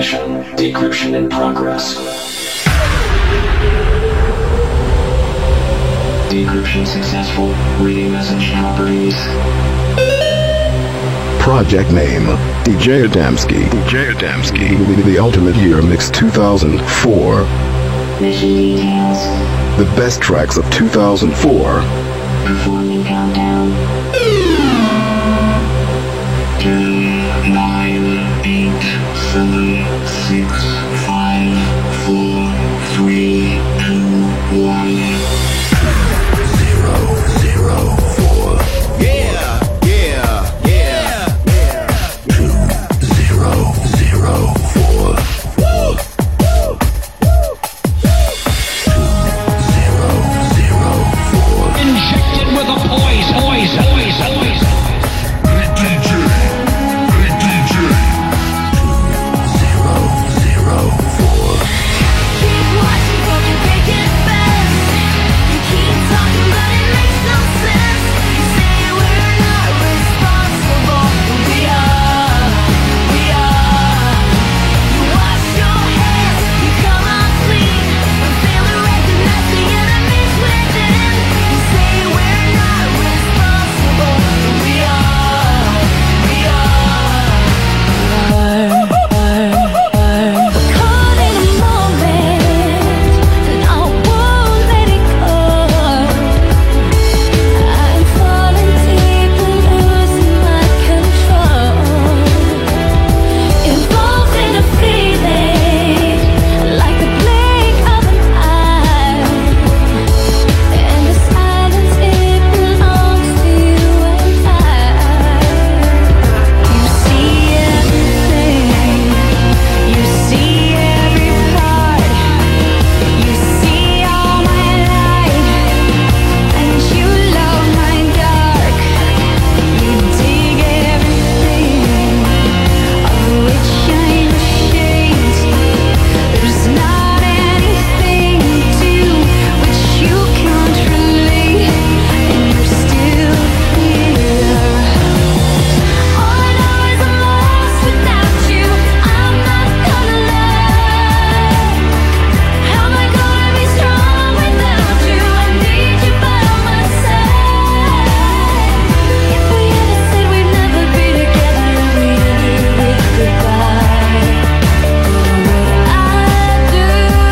Ignition. Decryption in progress. Decryption successful. Reading message properties. Project name, DJ Adamski. DJ Adamski. The Ultimate Year Mix 2004. Mission details. The best tracks of 2004. Performing countdown. 10, 9, 8, 7, 6, 5, 4, 3, 2, 1. 004. Yeah, yeah, yeah. 2004. 2004. Injected with a poison. DJ. 2004. Keep watching for me, break it fast. You keep talking, but it makes no sense. You say we're not responsible, but we are. You wash your hands, you come on clean, but fail to recognize the enemies within. You say we're not responsible, but we are. Caught in a moment, and I won't let it go. I'm falling deep and losing my control. Involved in a feeling like the blink of an eye, and the silence, it belongs to you and I. You see everything. You see every part. You see all my light, and you love my dark. You dig everything of which I'm ashamed. There's not anything to which you can't relate, and you're still here. All I know is I'm lost without you. I'm not gonna lie. How am I gonna be strong without you? I need you by my side. If we ever said we'd never be together, and we ended with goodbye, what would I do?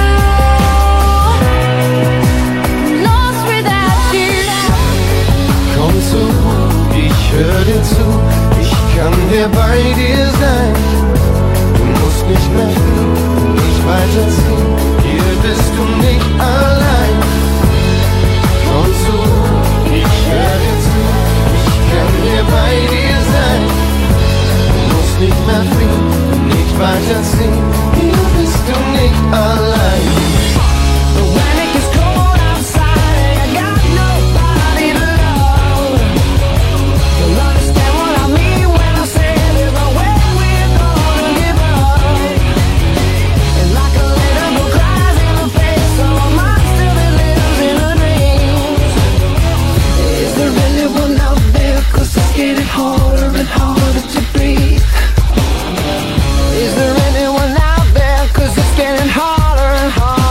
I'm lost without you. Komm zu, ich hör dir zu, ich kann dir bei dir sein. Du musst nicht mehr fliehen, nicht weiterziehen, hier bist du nicht allein. Komm zu, ich hör dir zu, ich kann dir bei dir sein. Du musst nicht mehr fliehen, nicht weiterziehen, hier bist du nicht allein. When it gets cold outside, I got nobody to love. You'll understand what I mean when I say there's no way we're gonna give up. And like a little girl cries in the face of a monster that lives in her dreams. Is there anyone out there? 'Cause it's getting harder and harder to breathe. Is there anyone out there? 'Cause it's getting harder and harder.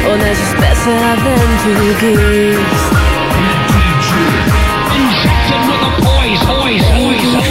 und es ist besser, wenn du gehst. Injected with a poison.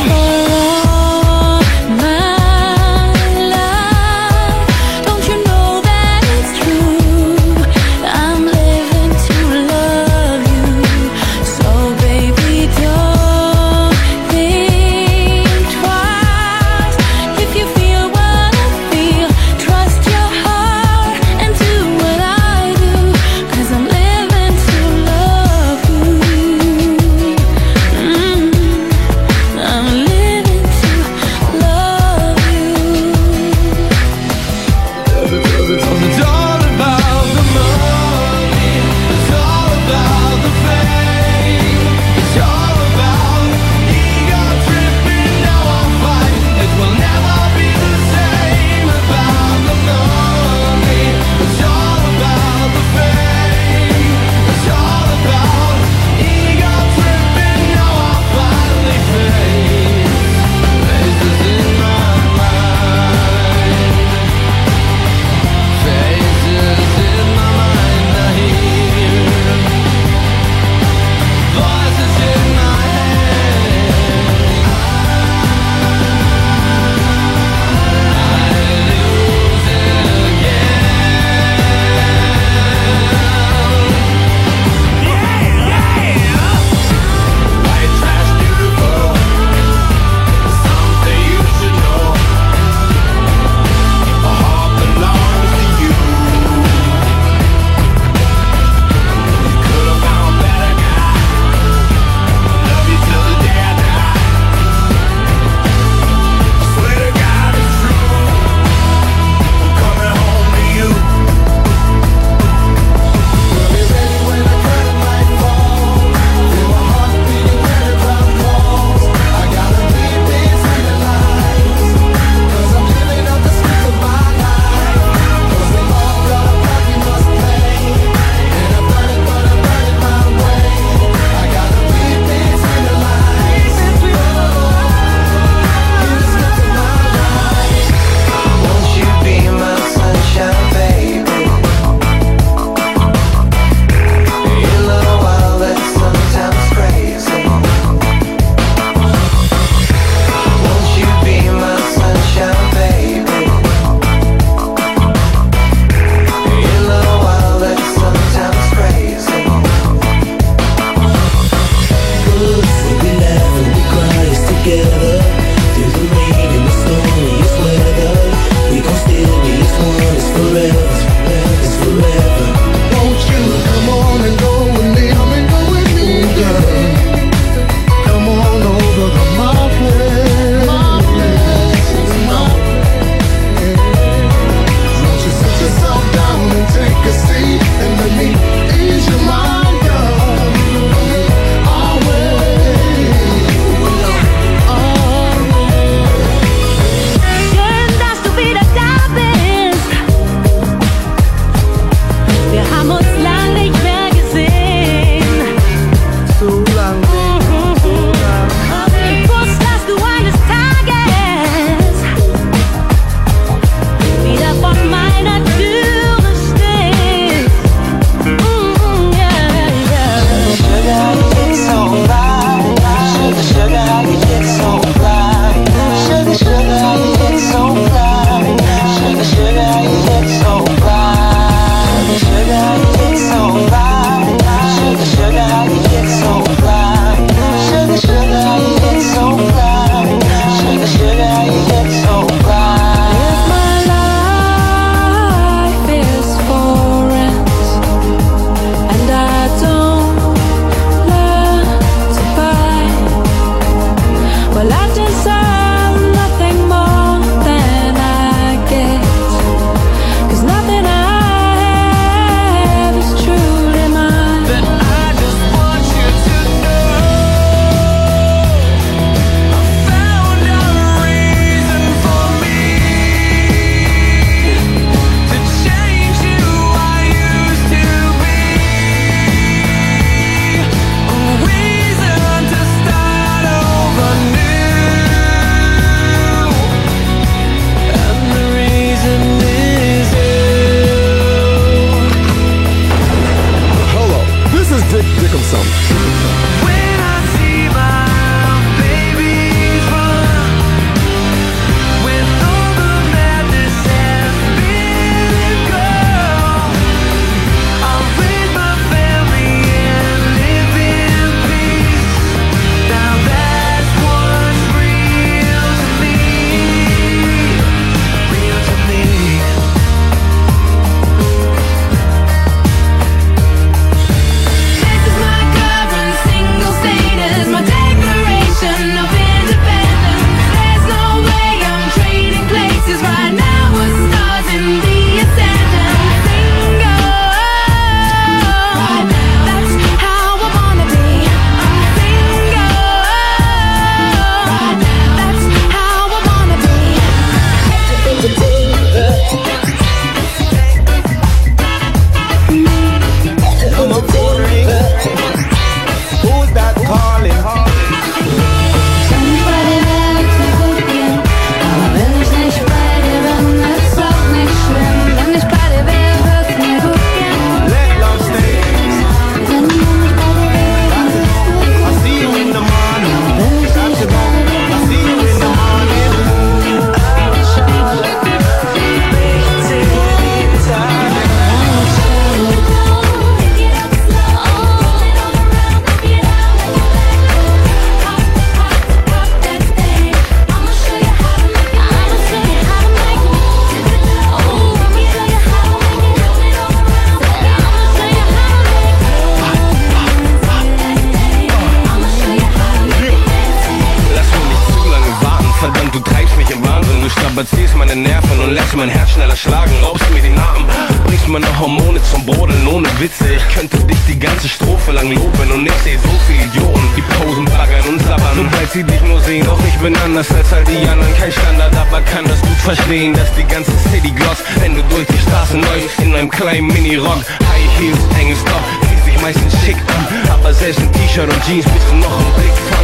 mein Herz schneller schlagen, raubst mir den Namen, bringst meine Hormone zum Brodeln ohne Witze. Ich könnte dich die ganze Strophe lang loben und ich seh so viele Idioten, die posen, baggern und sabbern, sobald sie dich nur sehen. Doch ich bin anders als all die anderen, kein Standard, aber kann das gut verstehen, dass die ganze City gloss, wenn du durch die Straßen läufst in einem kleinen Mini-Rock, High Heels, enges Top, sieht sich meistens schick an, aber selbst in T-Shirt und Jeans bist du noch im Blickfang.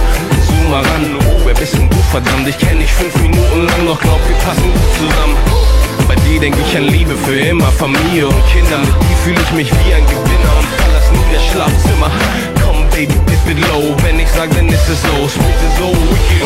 Zoom mal ran, oh, wer bist denn du, verdammt? Ich kenn dich 5 Minuten lang, doch glaub, wir passen gut zusammen. Bei dir denk ich an Liebe für immer, Familie und Kinder. Mit dir fühl ich mich wie ein Gewinner und verlass nie das Schlafzimmer. Komm, Baby, dip it low, wenn ich sag, dann ist es so. Split it so, wicked,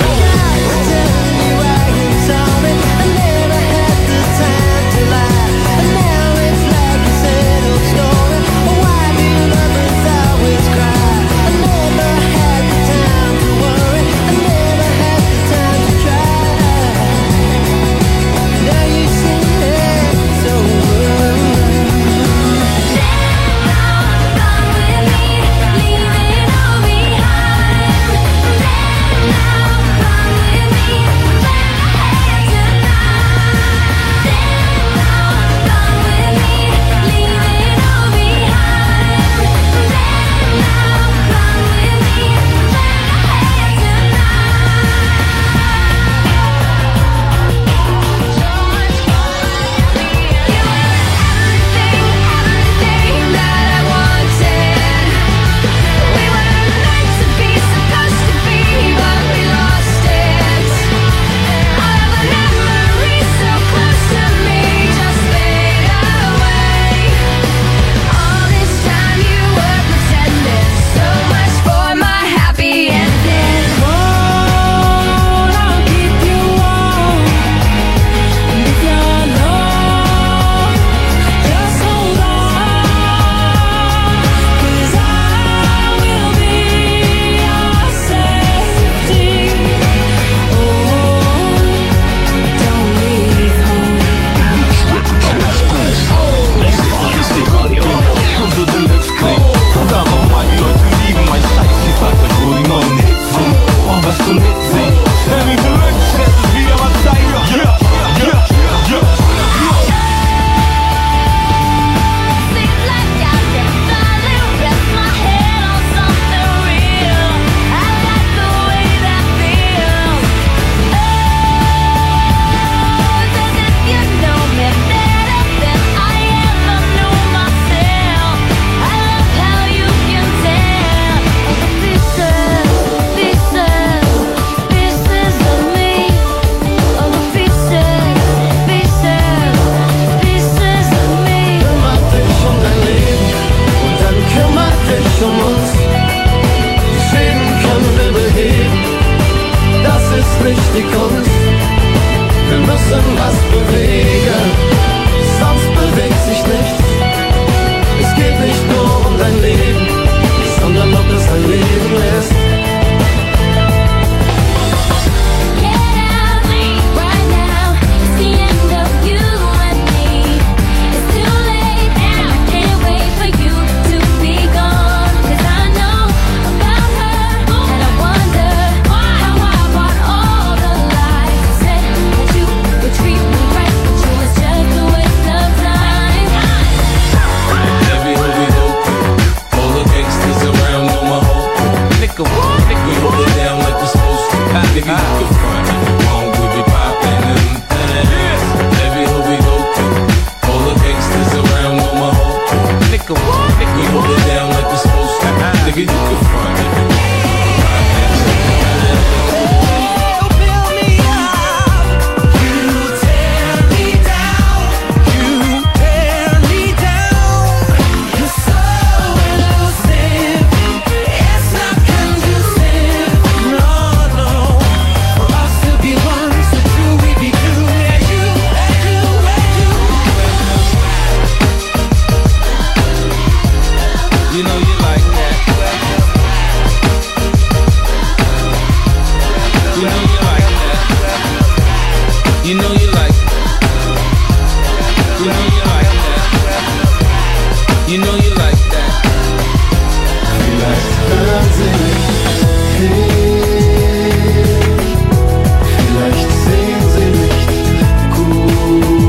Vielleicht sehen sie nicht gut.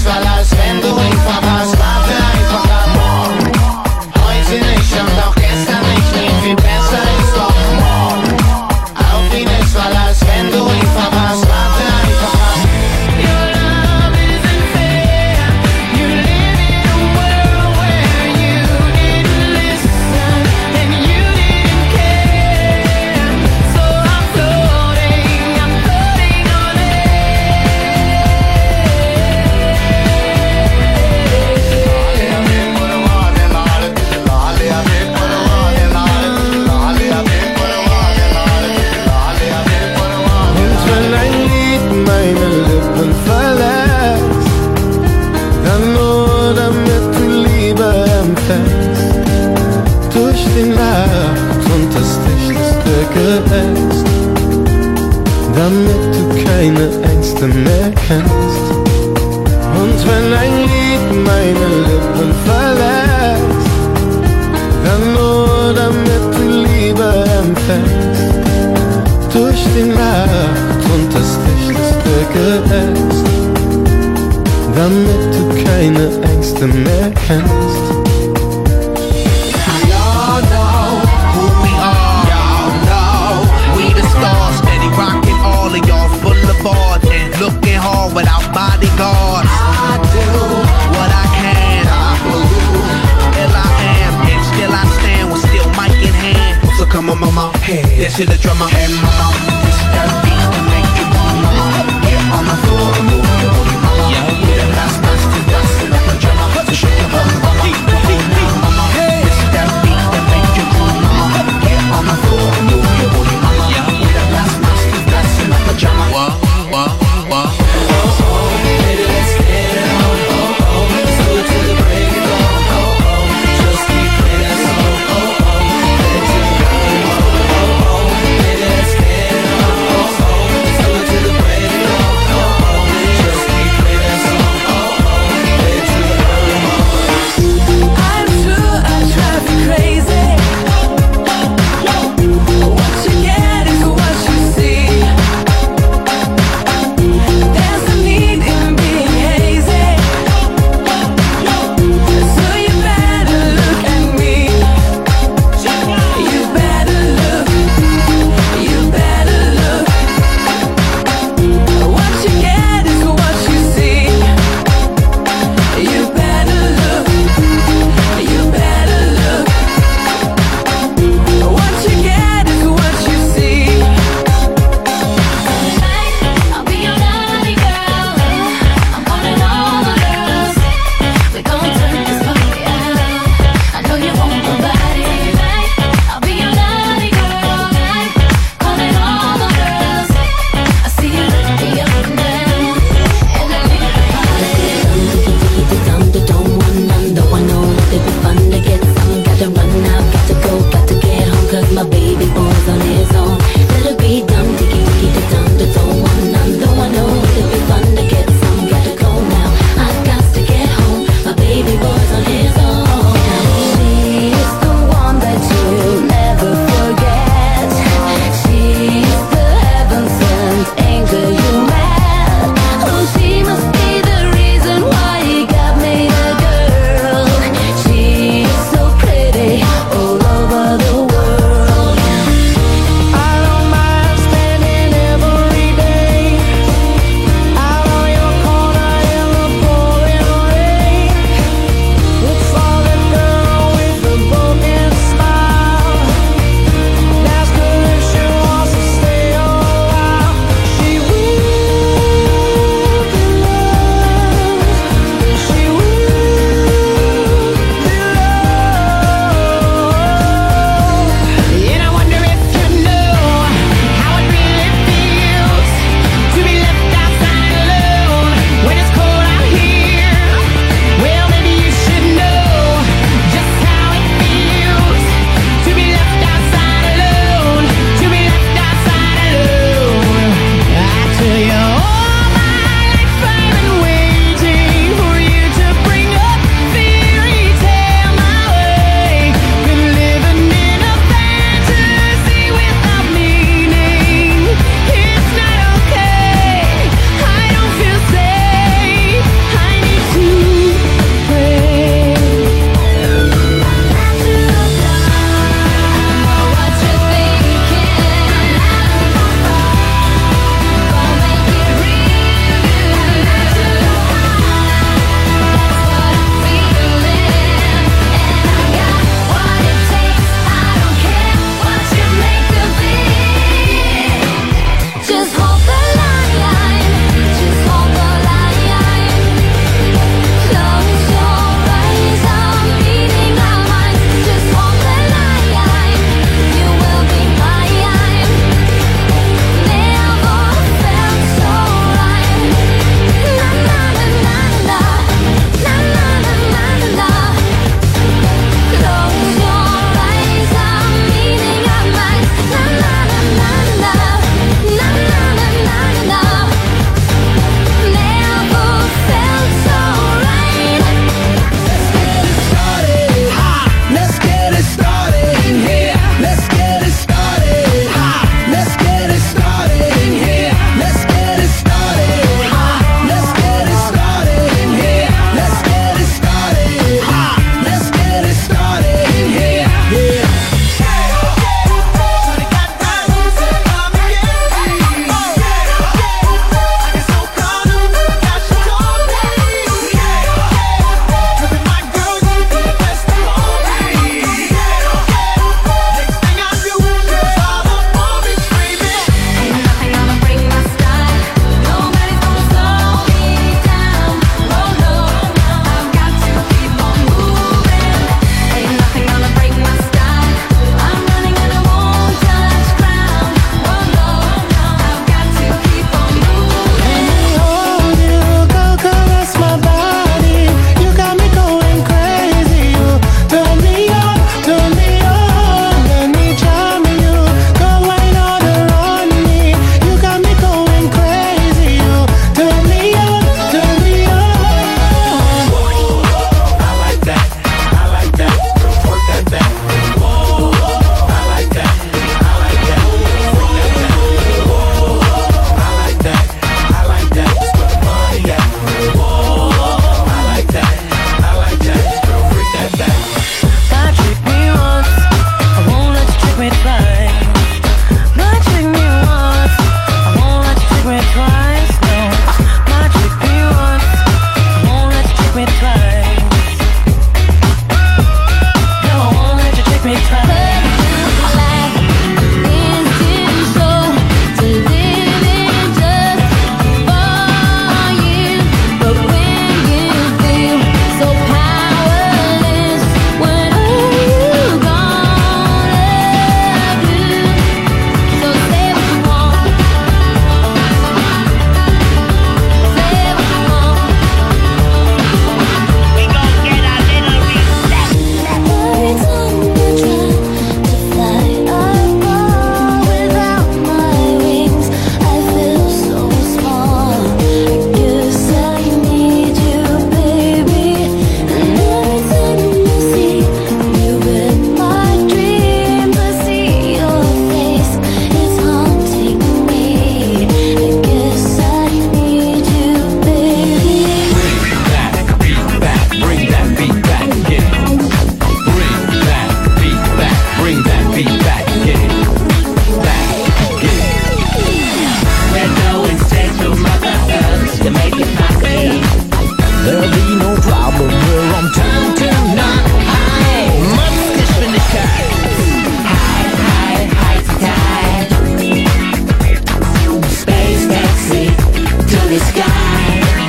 weil als wenn du ihn verpasst. Warte einfach ab morgen. Heute nicht und auch gestern nicht. Nee, viel besser ist doch morgen. Auf ihn ist, weil als wenn du ihn verpasst. Warte einfach ab. Your love isn't fair. You live in a world where you didn't listen and you didn't care. So I'm floating on Und wenn ein Lied meine Lippen verlässt, dann nur damit du Liebe empfängst. Durch die Nacht und das dichteste Geäst, damit du keine Ängste mehr kennst. Und wenn ein Lied meine Lippen verlässt, dann nur damit du Liebe empfängst. Durch die Nacht und das dichteste Geäst, damit du keine Ängste mehr kennst. Y'all know who we are. Y'all know we the stars, steady rocking all of y'all boulevards and looking hard without bodyguards. I do what I can. Still I am, and still I stand with still mic in hand. So come on, mama, hey, this is the drummer. Hey, mama, this that beat that make you wanna get on the floor and move your booty, mama. Yeah, yeah, that's nice to dance in a pajama. So shake your bum, mama. Mama, this that beat that make you wanna get on the floor and move your booty, mama. Yeah, yeah, that's nice to dance in a pajama. What? Baby, let's get it on, so to the break of dawn, just keep playing that song, let it baby, let's get it on, so to the break of dawn, be no problem. We're on time tonight. High, Geschwindigkeit. High tide. Space taxi to the sky.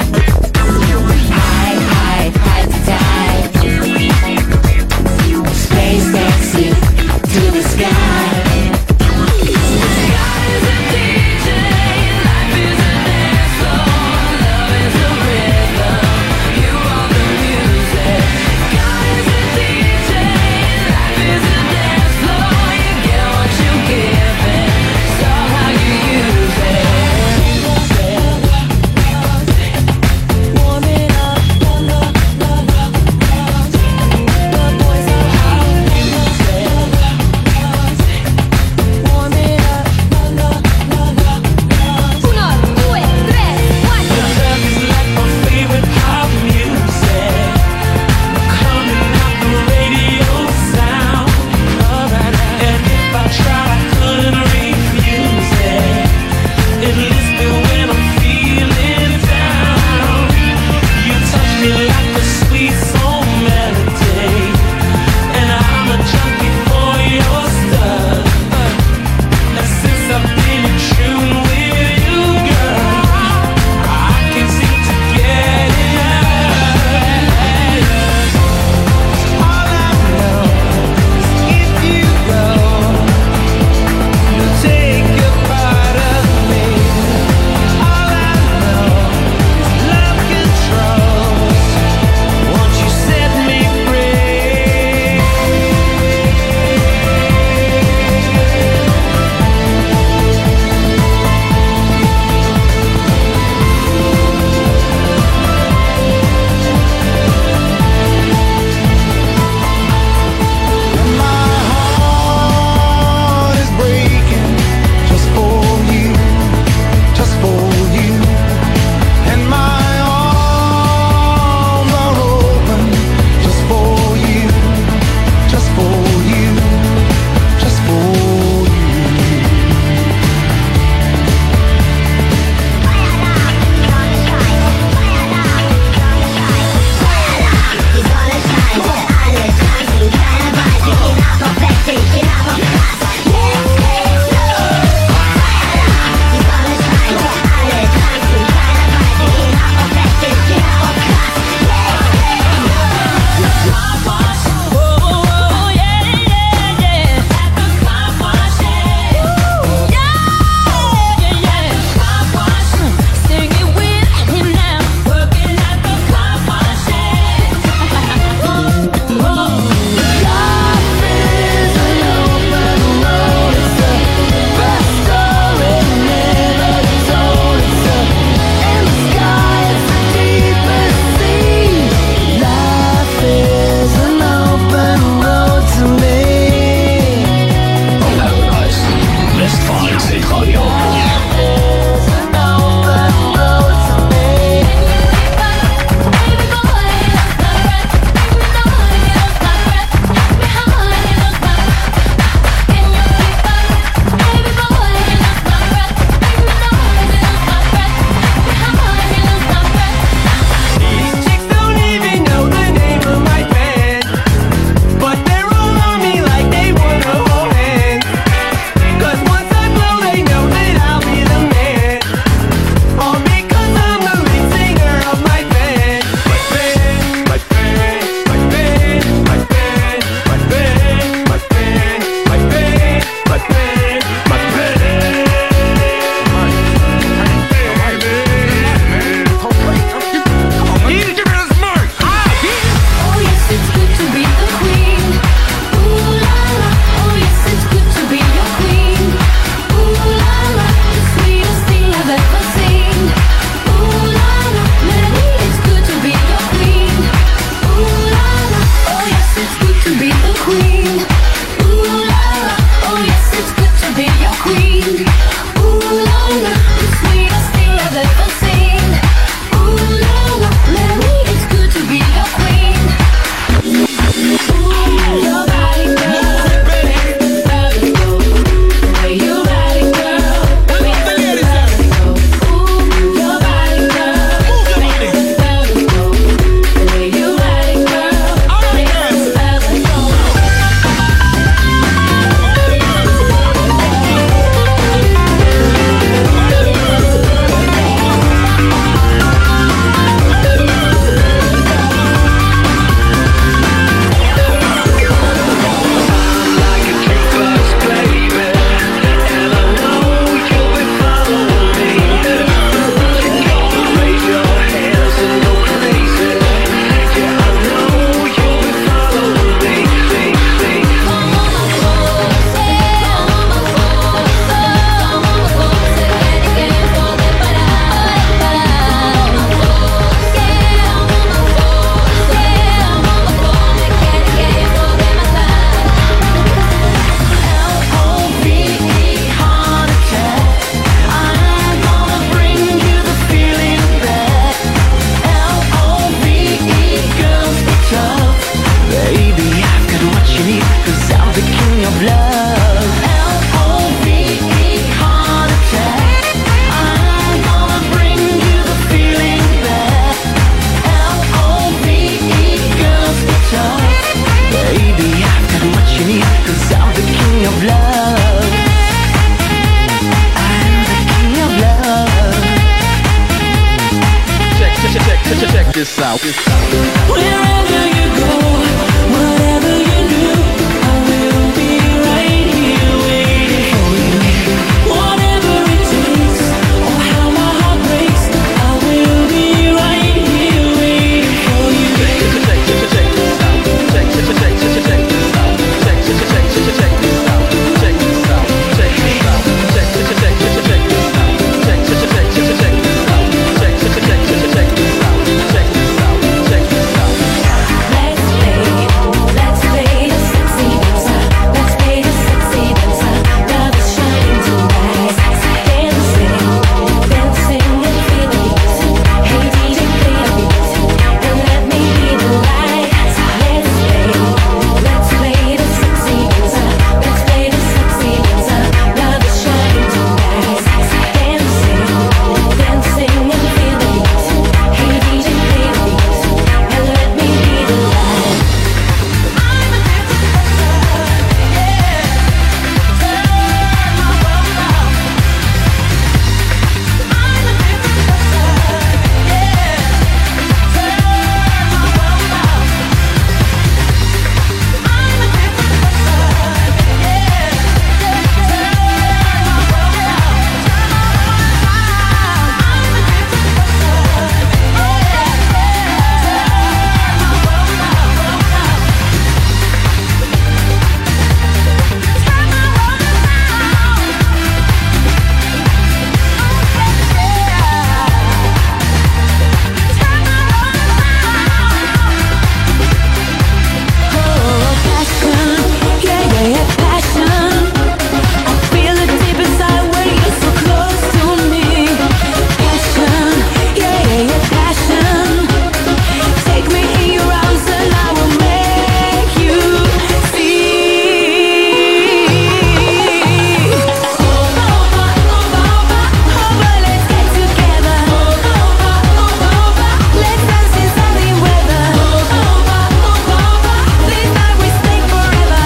High tide. Space taxi to the sky. Life is a dance floor, love is a rhythm. You are the out. Wherever you go, whatever you do, I will be right here waiting for you. Whatever it takes, or how my heart breaks, I will be right here waiting for you. Let's play the sexy dancer. Let's play the sexy dancer. Love is shining tonight. Dancing, dancing and feel the beat. Hey DJ, play the beat and let me be the light. Let's play the sexy dancer. Let's play the sexy dancer. Love is shining tonight. Dancing, dancing and feel the beat. Hey DJ, play the beat and let me be the light. I'm a different person, yeah. Turn my world around. I'm a different person, yeah. Turn my world around. I'm a different person, yeah. Turn my world around. Turn my world around. I'm a different person, yeah. Turn my world around. Turn my world passion, yeah, passion. I feel it deep inside when you're so close to me. Passion, yeah, passion. Take me in your arms and I will make you see. Over, let's get together. Let's dance in sunny weather. This night we stay forever.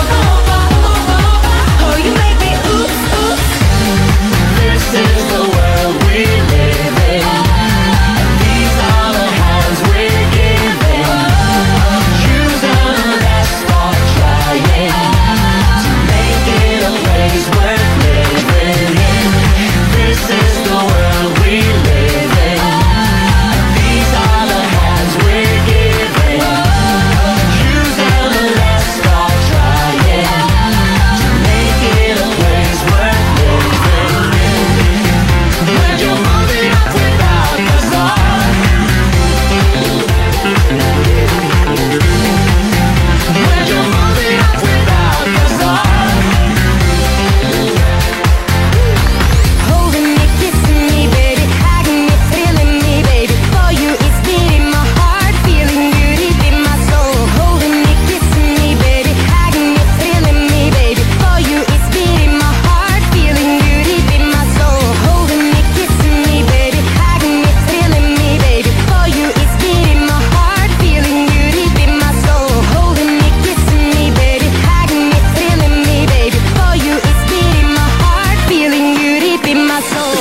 Oh, you make me oops, oops. This is the world we live in. These are the hands we're giving. Choose and let's start trying to make it a place worth living in. This is the world we live in. These are the hands we're giving. Choose and let's start trying to make it a place worth living in. When you're moving up without the sun. When you're moving up without the sun. Holding me, kissing me, baby, hugging me, thrilling me, baby. For you it's beating my heart, feeling you deep in my soul. Holding me, kissing me, baby, hugging me, thrilling me, baby. For you it's beating my heart, feeling you deep in my soul. Holding me, kissing me, baby, hugging me, thrilling me, baby. For you it's beating my heart, feeling you deep in my soul. Holding me, kissing me, baby, hugging me, thrilling me, baby. For you it's beating my heart, feeling you deep in my soul.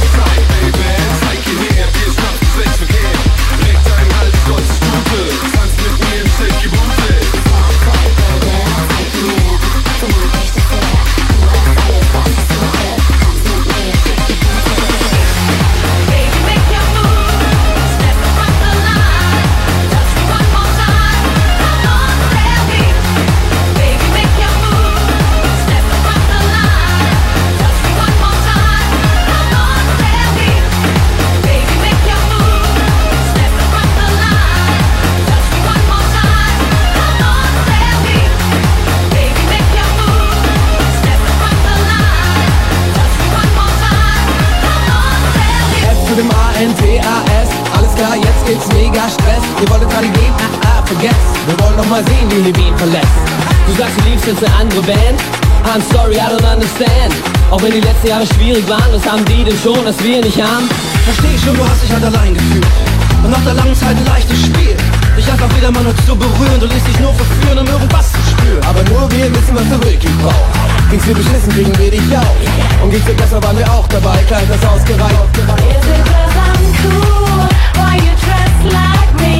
Baby, make your move, step across the line. Touch me one more time, come on, tell me. Baby, make your move, step across the line. Touch me one more time, come on, tell me. Baby, make your move, step across the line. Touch me one more time, come on, tell me. Baby, make your move, step across the line. Touch me one more time, come on, tell me. F zu dem A-N-T-A-S. Alles klar, jetzt gibt's mega Stress. Ihr wolltet gerade gehen, vergesst. Wir wollen noch mal sehen, wie Levin verlässt. Du sagst, du liebst jetzt eine andere Band. I'm sorry, I don't understand. Auch wenn die letzten Jahre schwierig waren, was haben die denn schon, das wir nicht haben? Versteh ich schon, du hast dich halt allein gefühlt. Und nach der langen Zeit ein leichtes Spiel. Dich einfach wieder mal nur zu berühren. Du lässt dich nur verführen, um irgendwas zu spüren. Aber nur wir wissen, was der Ricky braucht. Ging's dir beschissen, kriegen wir dich auch. Und ging's dir besser, waren wir auch dabei. Kleid das ausgereicht. Is it 'cause I'm cool? Why you dress like me?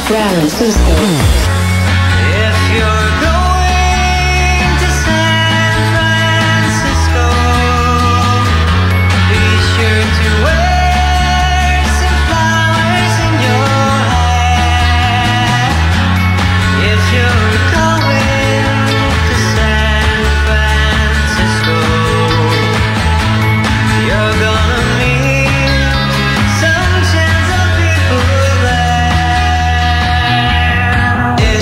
Francisco. If you're going to San Francisco, be sure to wear some flowers in your hair. If you're going to San Francisco, you're gonna meet some gentle people there.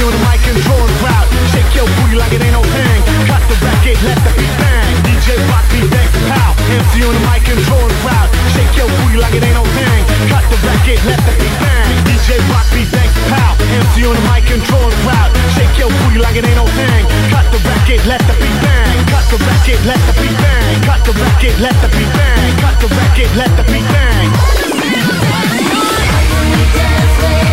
on the mic, controlling crowd. Shake your booty like it ain't no thing. Cut the record, let the beat bang. DJ Rock beat thanks to pow. MC on the mic, controlling crowd. Shake your booty like it ain't no thing. Cut the record, let the beat bang. DJ Rock beat thanks to pow. MC on the mic, controlling crowd. Shake your booty like it ain't no thing. Cut the record, let the beat bang. Cut the record, let the beat bang. Cut the record, let the beat bang. Cut the record, let the beat bang.